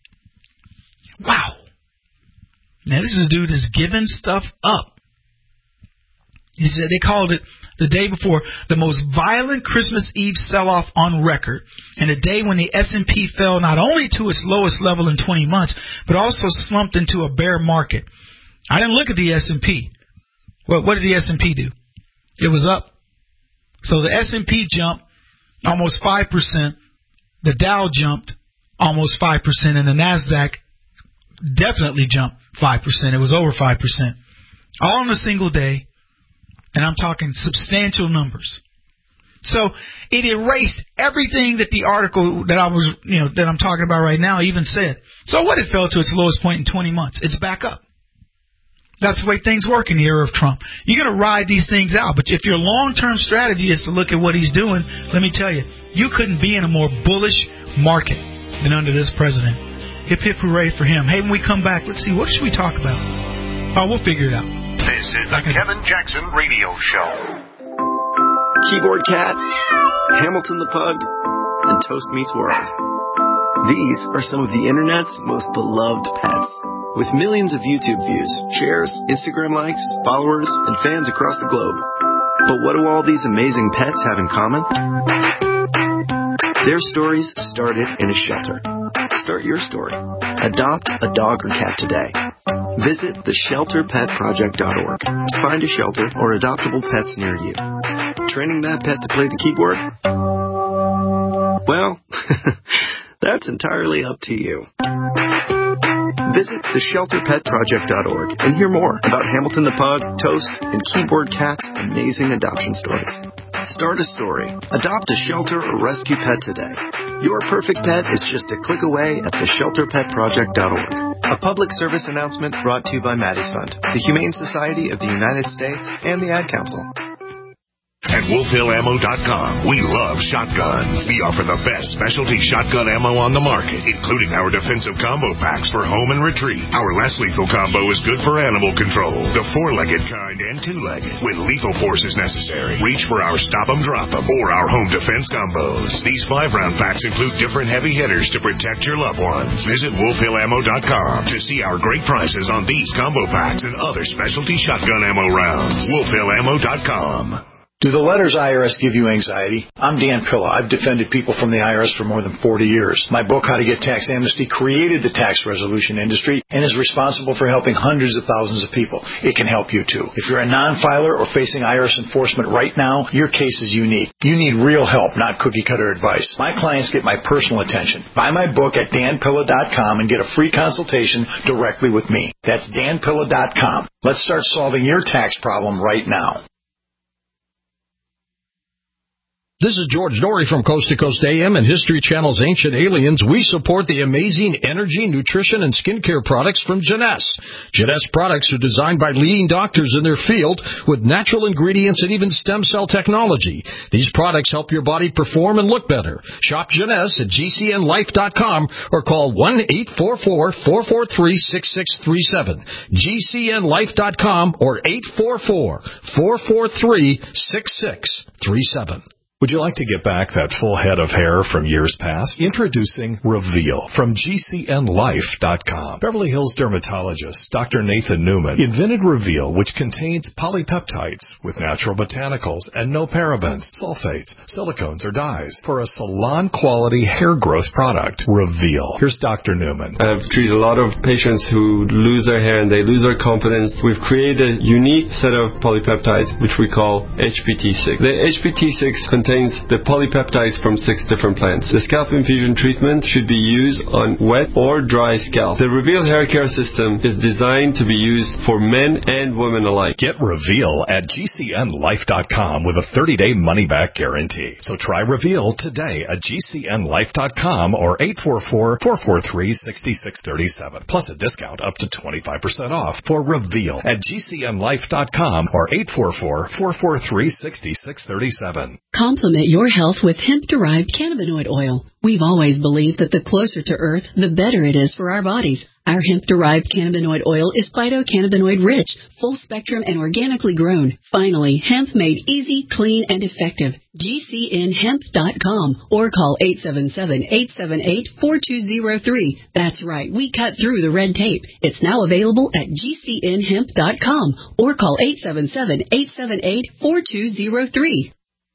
Wow. Now, this is a dude that's giving stuff up. He said they called it the day before the most violent Christmas Eve sell-off on record, and a day when the S and P fell not only to its lowest level in twenty months, but also slumped into a bear market. I didn't look at the S and P. Well, what did the S and P do? It was up. So the S and P jumped almost five percent. The Dow jumped almost five percent, and the NASDAQ definitely jumped five percent. It was over five percent. All in a single day. And I'm talking substantial numbers. So it erased everything that the article that I was, you know, that I'm talking about right now even said. So what? It fell to its lowest point in twenty months. It's back up. That's the way things work in the era of Trump. You're going to ride these things out. But if your long-term strategy is to look at what he's doing, let me tell you, you couldn't be in a more bullish market than under this president. Hip, hip, hooray for him. Hey, when we come back, let's see, what should we talk about? Oh, we'll figure it out. This is the Kevin Jackson Radio Show. Keyboard Cat, Hamilton the Pug, and Toast Meets World. These are some of the Internet's most beloved pets. With millions of YouTube views, shares, Instagram likes, followers, and fans across the globe. But what do all these amazing pets have in common? Their stories started in a shelter. Start your story. Adopt a dog or cat today. Visit the shelter pet project dot org to find a shelter or adoptable pets near you. Training that pet to play the keyboard? Well, that's entirely up to you. Visit the shelter pet project dot org and hear more about Hamilton the Pug, Toast, and Keyboard Cat's amazing adoption stories. Start a story. Adopt a shelter or rescue pet today. Your perfect pet is just a click away at the shelter pet project dot org. A public service announcement brought to you by Maddie's Fund, the Humane Society of the United States, and the Ad Council. At Wolf Hill Ammo dot com, we love shotguns. We offer the best specialty shotgun ammo on the market, including our defensive combo packs for home and retreat. Our less lethal combo is good for animal control, the four-legged kind and two-legged. When lethal force is necessary, reach for our Stop 'em, Drop 'em, or our home defense combos. These five-round packs include different heavy hitters to protect your loved ones. Visit Wolf Hill Ammo dot com to see our great prices on these combo packs and other specialty shotgun ammo rounds. Wolf Hill Ammo dot com. Do the letters I R S give you anxiety? I'm Dan Pilla. I've defended people from the I R S for more than forty years. My book, How to Get Tax Amnesty, created the tax resolution industry and is responsible for helping hundreds of thousands of people. It can help you too. If you're a non-filer or facing I R S enforcement right now, your case is unique. You need real help, not cookie-cutter advice. My clients get my personal attention. Buy my book at Dan Pilla dot com and get a free consultation directly with me. That's Dan Pilla dot com. Let's start solving your tax problem right now. This is George Norrie from Coast to Coast A M and History Channel's Ancient Aliens. We support the amazing energy, nutrition, and skincare products from Jeunesse. Jeunesse products are designed by leading doctors in their field with natural ingredients and even stem cell technology. These products help your body perform and look better. Shop Jeunesse at G C N life dot com or call one eight four four, four four three, six six three seven. G C N life dot com or eight four four, four four three, six six three seven. Would you like to get back that full head of hair from years past? Introducing Reveal from G C N life dot com. Beverly Hills dermatologist Doctor Nathan Newman invented Reveal, which contains polypeptides with natural botanicals and no parabens, sulfates, silicones, or dyes for a salon-quality hair growth product. Reveal. Here's Doctor Newman. I've treated a lot of patients who lose their hair and they lose their confidence. We've created a unique set of polypeptides, which we call H P T six. The H P T six contains the polypeptides from six different plants. The scalp infusion treatment should be used on wet or dry scalp. The Reveal hair care system is designed to be used for men and women alike. Get Reveal at G C N life dot com with a thirty-day money-back guarantee. So try Reveal today at G C N life dot com or eight four four, four four three, six six three seven. Plus a discount up to twenty-five percent off for Reveal at G C N life dot com or eight four four, four four three, six six three seven. Complement your health with hemp-derived cannabinoid oil. We've always believed that the closer to Earth, the better it is for our bodies. Our hemp-derived cannabinoid oil is phytocannabinoid-rich, full-spectrum, and organically grown. Finally, hemp made easy, clean, and effective. G C N hemp dot com or call eight seven seven, eight seven eight, four two zero three. That's right, we cut through the red tape. It's now available at G C N hemp dot com or call eight seven seven, eight seven eight, four two zero three.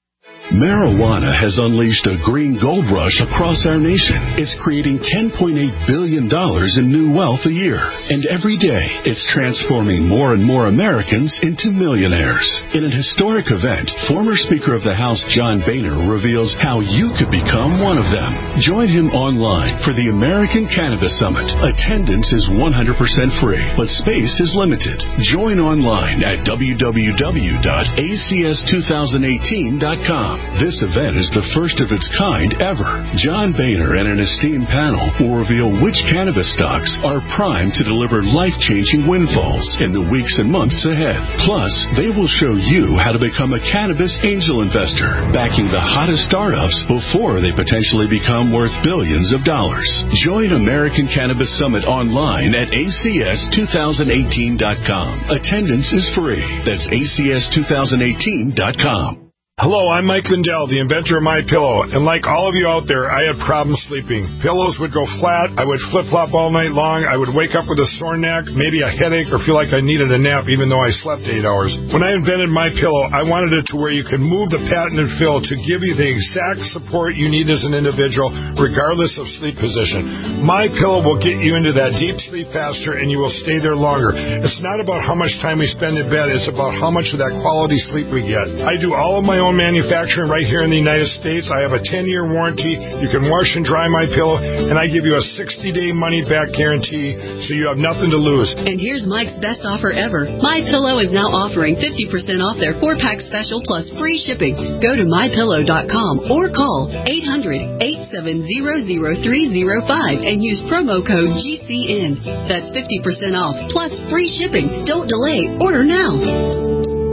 Marijuana has unleashed a green gold rush across our nation. It's creating ten point eight billion dollars in new wealth a year. And every day, it's transforming more and more Americans into millionaires. In an historic event, former Speaker of the House John Boehner reveals how you could become one of them. Join him online for the American Cannabis Summit. Attendance is one hundred percent free, but space is limited. Join online at w w w dot a c s two thousand eighteen dot com. This event is the first of its kind ever. John Boehner and an esteemed panel will reveal which cannabis stocks are primed to deliver life-changing windfalls in the weeks and months ahead. Plus, they will show you how to become a cannabis angel investor, backing the hottest startups before they potentially become worth billions of dollars. Join American Cannabis Summit online at a c s two thousand eighteen dot com. Attendance is free. That's a c s two thousand eighteen dot com. Hello, I'm Mike Lindell, the inventor of MyPillow, and like all of you out there, I had problems sleeping. Pillows would go flat, I would flip-flop all night long, I would wake up with a sore neck, maybe a headache, or feel like I needed a nap even though I slept eight hours. When I invented MyPillow, I wanted it to where you could move the patented fill to give you the exact support you need as an individual, regardless of sleep position. MyPillow will get you into that deep sleep faster, and you will stay there longer. It's not about how much time we spend in bed, it's about how much of that quality sleep we get. I do all of my own manufacturing right here in the United States. I have a ten-year warranty. You can wash and dry my pillow, and I give you a sixty-day money-back guarantee, so you have nothing to lose. And here's Mike's best offer ever. MyPillow is now offering fifty percent off their four-pack special plus free shipping. Go to my pillow dot com or call eight hundred, eight seven zero, zero three zero five and use promo code G C N. That's fifty percent off plus free shipping. Don't delay. Order now.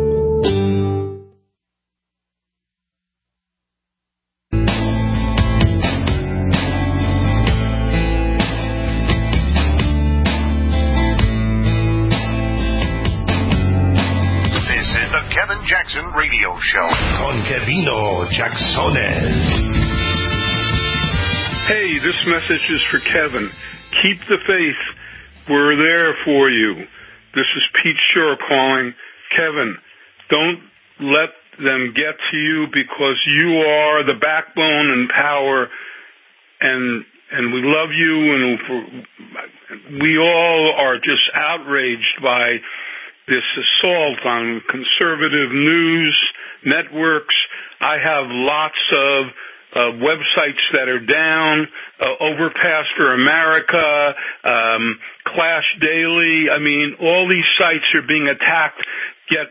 Jackson Radio Show con Kevino Jacksones. Hey, this message is for Kevin. Keep the faith. We're there for you. This is Pete Shore calling. Kevin, don't let them get to you because you are the backbone and power, and and we love you, and we all are just outraged by this assault on conservative news networks. I have lots of uh, websites that are down, uh, Overpass for America, um, Clash Daily. I mean, all these sites are being attacked, yet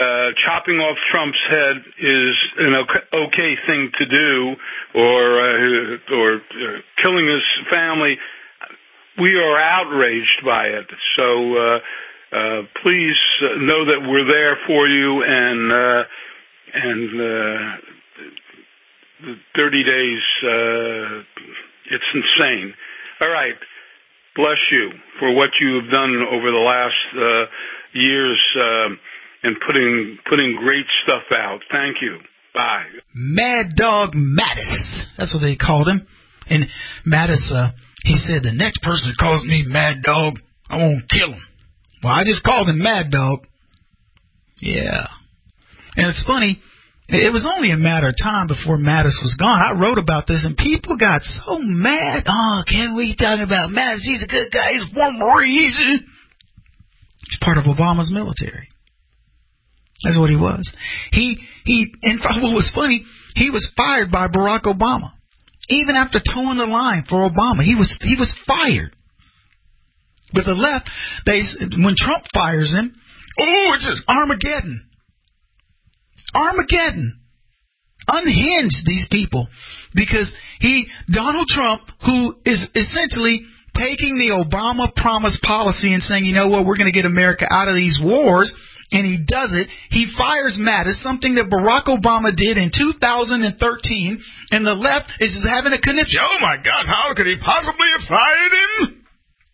uh, chopping off Trump's head is an okay thing to do, or uh, or uh, killing his family. We are outraged by it. So uh, uh, please know that we're there for you, and uh, and uh, the thirty days, uh, it's insane. All right. Bless you for what you have done over the last uh, years uh, and putting putting great stuff out. Thank you. Bye. Mad Dog Mattis. That's what they called him. And Mattis, uh, he said, the next person that calls me Mad Dog, I won't kill him. Well, I just called him Mad Dog. Yeah. And it's funny. It was only a matter of time before Mattis was gone. I wrote about this, and people got so mad. Oh, can't we talking about Mattis? He's a good guy. He's one Marine. He's part of Obama's military. That's what he was. He, he, and what was funny, he was fired by Barack Obama. Even after towing the line for Obama, he was, he was fired. But the left, they, when Trump fires him, oh, it's Armageddon. Armageddon. Unhinged these people, because he, Donald Trump, who is essentially taking the Obama promise policy and saying, you know what, we're going to get America out of these wars, and he does it. He fires Mattis, something that Barack Obama did in two thousand thirteen, and the left is having a conniption. Oh my gosh, how could he possibly have fired him?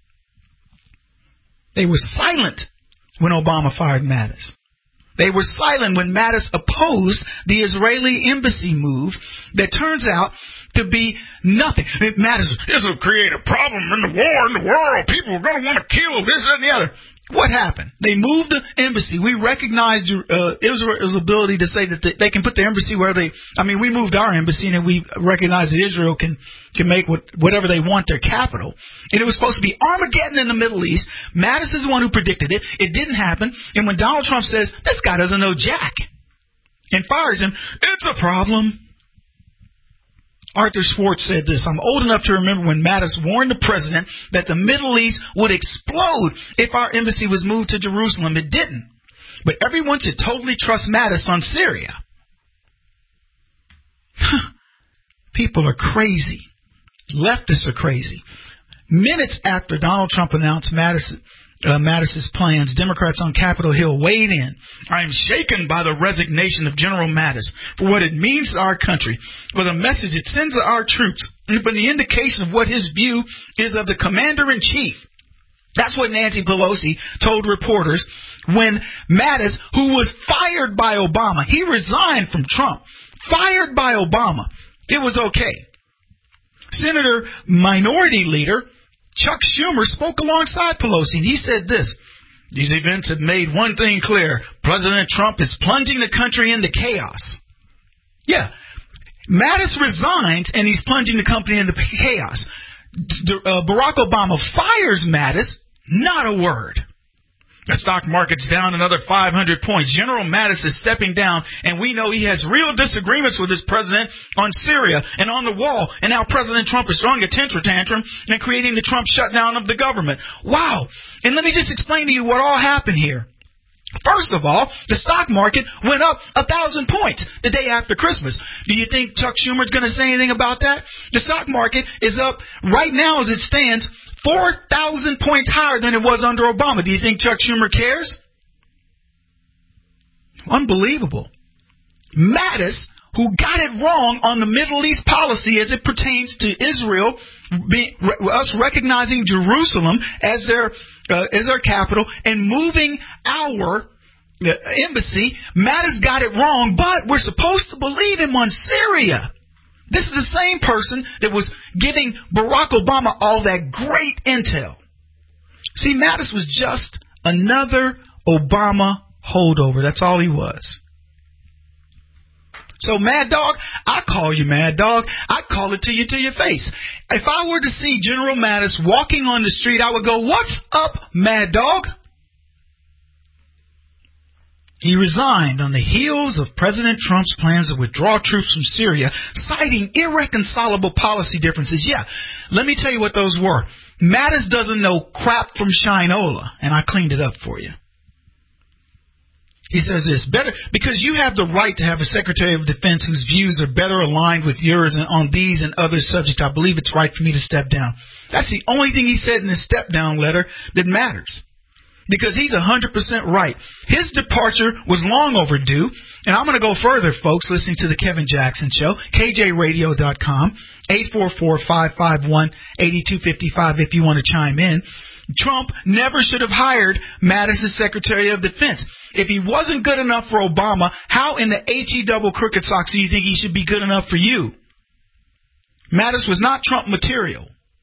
They were silent when Obama fired Mattis. They were silent when Mattis opposed the Israeli embassy move that turns out to be nothing. Mattis, this will create a problem in the war in the world. People are going to want to kill this and the other. What happened? They moved the embassy. We recognized uh, Israel's ability to say that they, they can put the embassy where they, I mean, we moved our embassy and we recognize that Israel can, can make what, whatever they want their capital. And it was supposed to be Armageddon in the Middle East. Mattis is the one who predicted it. It didn't happen. And when Donald Trump says, this guy doesn't know jack, and fires him, it's a problem. Arthur Schwartz said this, I'm old enough to remember when Mattis warned the president that the Middle East would explode if our embassy was moved to Jerusalem. It didn't. But everyone should totally trust Mattis on Syria. People are crazy. Leftists are crazy. Minutes after Donald Trump announced Mattis, uh, Mattis's plans, Democrats on Capitol Hill weighed in. I am shaken by the resignation of General Mattis for what it means to our country, for the message it sends to our troops, and for the indication of what his view is of the commander-in-chief. That's what Nancy Pelosi told reporters when Mattis, who was fired by Obama, he resigned from Trump, fired by Obama. It was okay. Senator Minority Leader Chuck Schumer spoke alongside Pelosi, and he said this, these events have made one thing clear. President Trump is plunging the country into chaos. Yeah. Mattis resigns, and he's plunging the country into chaos. Uh, Barack Obama fires Mattis, not a word. The stock market's down another five hundred points. General Mattis is stepping down, and we know he has real disagreements with his president on Syria and on the wall. And now President Trump is throwing a temper tantrum and creating the Trump shutdown of the government. Wow. And let me just explain to you what all happened here. First of all, the stock market went up a thousand points the day after Christmas. Do you think Chuck Schumer's going to say anything about that? The stock market is up right now as it stands four thousand points higher than it was under Obama. Do you think Chuck Schumer cares? Unbelievable. Mattis, who got it wrong on the Middle East policy as it pertains to Israel, be, us recognizing Jerusalem as their uh, as their capital and moving our uh, embassy, Mattis got it wrong, but we're supposed to believe him on Syria. This is the same person that was giving Barack Obama all that great intel. See, Mattis was just another Obama holdover. That's all he was. So, Mad Dog, I call you Mad Dog. I call it to you to your face. If I were to see General Mattis walking on the street, I would go, what's up, Mad Dog? He resigned on the heels of President Trump's plans to withdraw troops from Syria, citing irreconcilable policy differences. Yeah, let me tell you what those were. Mattis doesn't know crap from Shinola, and I cleaned it up for you. He says this, better because you have the right to have a Secretary of Defense whose views are better aligned with yours on these and other subjects. I believe it's right for me to step down. That's the only thing he said in his step-down letter that matters. Because he's one hundred percent right. His departure was long overdue. And I'm going to go further, folks, listening to the Kevin Jackson Show, K J radio dot com, eight four four, five five one, eight two five five if you want to chime in. Trump never should have hired Mattis as Secretary of Defense. If he wasn't good enough for Obama, how in the H-E double crooked socks do you think he should be good enough for you? Mattis was not Trump material.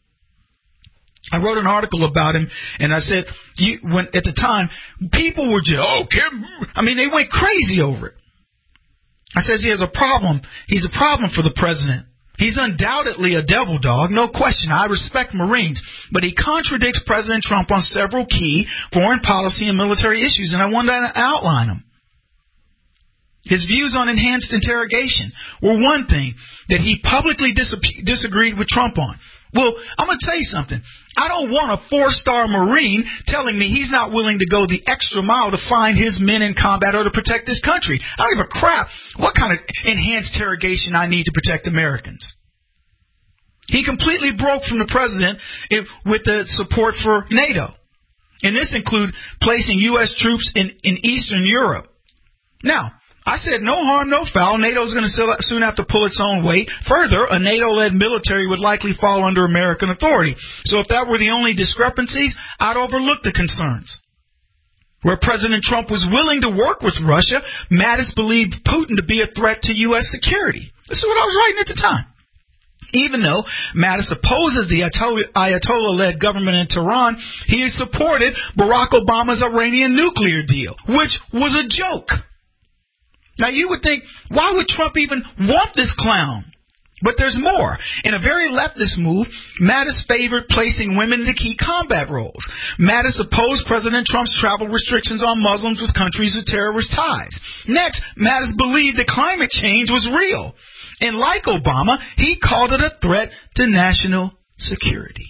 I wrote an article about him, and I said, you, when at the time, people were just, oh, Kim, I mean, they went crazy over it. I says he has a problem. He's a problem for the president. He's undoubtedly a devil dog, no question. I respect Marines, but he contradicts President Trump on several key foreign policy and military issues, and I wanted to outline them. His views on enhanced interrogation were one thing that he publicly dis- disagreed with Trump on. Well, I'm going to tell you something. I don't want a four-star Marine telling me he's not willing to go the extra mile to find his men in combat or to protect this country. I don't give a crap what kind of enhanced interrogation I need to protect Americans. He completely broke from the president if, with the support for NATO. And this includes placing U S troops in, in Eastern Europe. Now, I said no harm, no foul. NATO's going to soon have to pull its own weight. Further, a NATO-led military would likely fall under American authority. So if that were the only discrepancies, I'd overlook the concerns. Where President Trump was willing to work with Russia, Mattis believed Putin to be a threat to U S security. This is what I was writing at the time. Even though Mattis opposes the Ayatollah-led government in Tehran, he supported Barack Obama's Iranian nuclear deal, which was a joke. Now, you would think, why would Trump even want this clown? But there's more. In a very leftist move, Mattis favored placing women into key combat roles. Mattis opposed President Trump's travel restrictions on Muslims with countries with terrorist ties. Next, Mattis believed that climate change was real. And like Obama, he called it a threat to national security.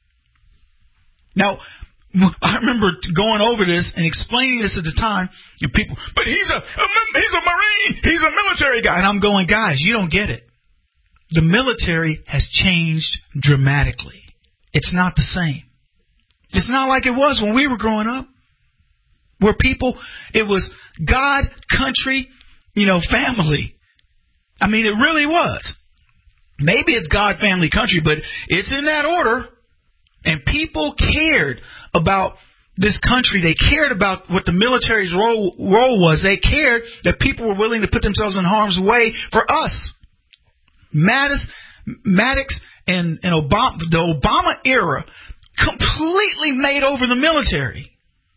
Now, I remember going over this and explaining this at the time, and people, but he's a, a he's a Marine, he's a military guy. And I'm going, guys, you don't get it. The military has changed dramatically. It's not the same. It's not like it was when we were growing up, where people, it was God, country, you know, family. I mean, it really was. Maybe it's God, family, country, but it's in that order. And people cared about this country. They cared about what the military's role, role was. They cared that people were willing to put themselves in harm's way for us. Mattis, Maddox and, and Obama, the Obama era completely made over the military.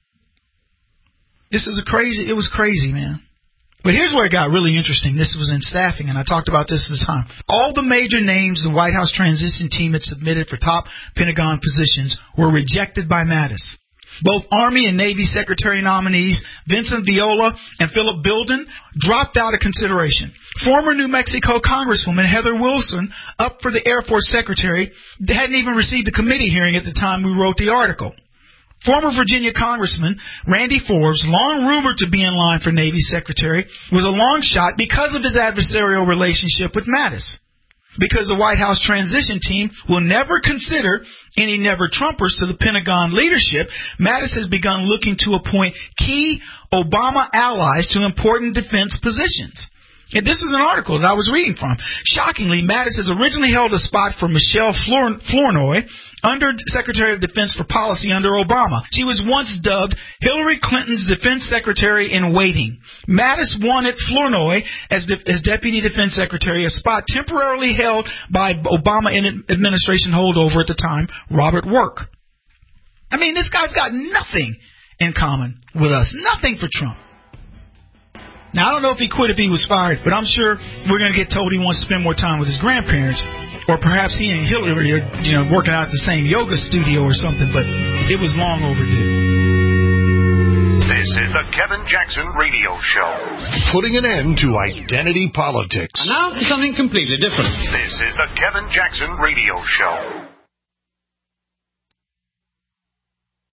This is a crazy, it was crazy, man. But here's where it got really interesting. This was in staffing, and I talked about this at the time. All the major names the White House transition team had submitted for top Pentagon positions were rejected by Mattis. Both Army and Navy Secretary nominees Vincent Viola and Philip Bilden dropped out of consideration. Former New Mexico Congresswoman Heather Wilson, up for the Air Force Secretary, hadn't even received a committee hearing at the time we wrote the article. Former Virginia Congressman Randy Forbes, long rumored to be in line for Navy Secretary, was a long shot because of his adversarial relationship with Mattis. Because the White House transition team will never consider any never-Trumpers to the Pentagon leadership, Mattis has begun looking to appoint key Obama allies to important defense positions. And this is an article that I was reading from. Shockingly, Mattis has originally held a spot for Michelle Flournoy, Under Secretary of Defense for Policy under Obama. She was once dubbed Hillary Clinton's Defense Secretary in waiting. Mattis wanted Flournoy as, de- as Deputy Defense Secretary, a spot temporarily held by Obama administration holdover at the time, Robert Work. I mean, this guy's got nothing in common with us. Nothing for Trump. Now, I don't know if he quit if he was fired, but I'm sure we're going to get told he wants to spend more time with his grandparents. Or perhaps he and Hillary are, you know, working out at the same yoga studio or something, but it was long overdue. This is the Kevin Jackson Radio Show. Putting an end to identity politics. And now for something completely different. This is the Kevin Jackson Radio Show.